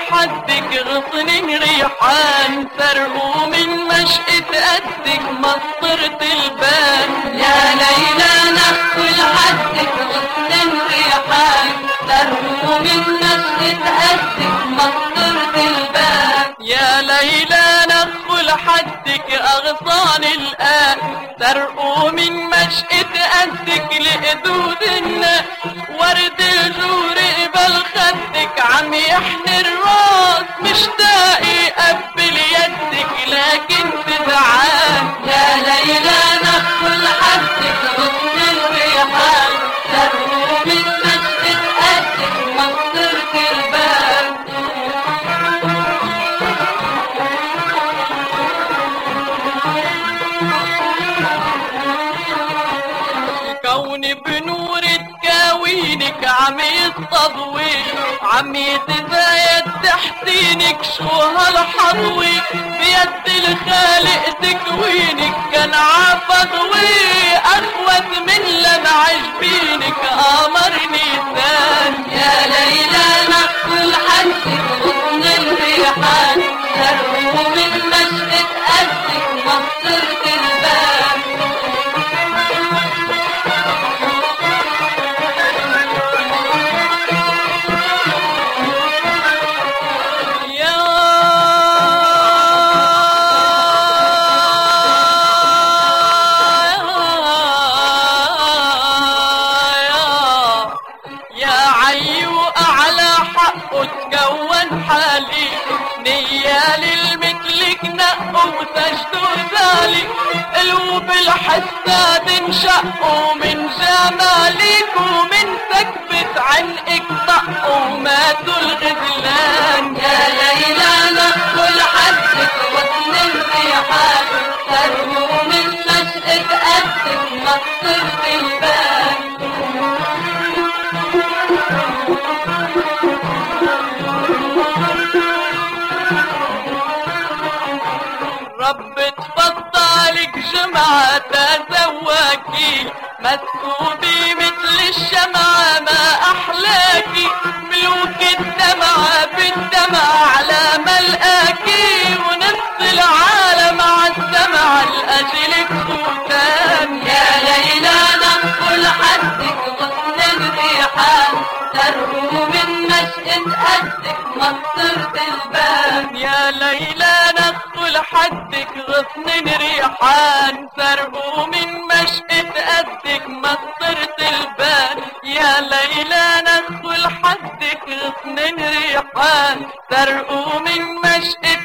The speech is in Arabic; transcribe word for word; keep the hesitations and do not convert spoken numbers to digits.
حدك غصن ريحان سرقوا من مشقة قدك مسطرة البان يا ليلى ندخل حدك غصن ريحان سرقوا من مشقة قدك مسطرة البان يا ليلى ندخل حدك أغصان الآن سرقوا من مشقة قدك لقدود الناس ورد الجور قبل خدك عم يحني الراس مشتاق يقبل يدك لكن تزعان يا ليلى ندخل حدك غصن الريحان سرقوا من مشقة قدك مسطرة البان كون بنور تكاوينك عم يستضوي عم يتزايد تحسينك شو هالحظوي بيد الخالق تكوينك كان عفضوي أخوت من لمع جبينك قمر نيسان يا ليلى ندخل حدك غصن الريحان سرقوا من مشقة قدك مسطرة البان وتكون حالي نية للمثلك نقوا وسجدوا ذالي قلوب الحساد انشقوا من جمالك ومن سكبة عنقك طقوا ماتوا الغزلان يا ليلى ندخل حدك غصن الريحان سرقوا من مشقة قدك مسطرة البان رب تفضلك جمعة تزواكي مسكوبي مثل الشمعة ما أحلاكي ملوك الدمعة بالدمعة على ملقاكي ونص العالم عالسمع لأجلك سلطان يا ليلى ندخل حدك غصن الريحان سرقوا من مشقة قدك مسطرة البان يا ليلى ندخل حدك غصن ريحان سرقوا من مشقة قدك مسطرة البان يا ليلى ندخل حدك غصن ريحان سرقوا من مشقة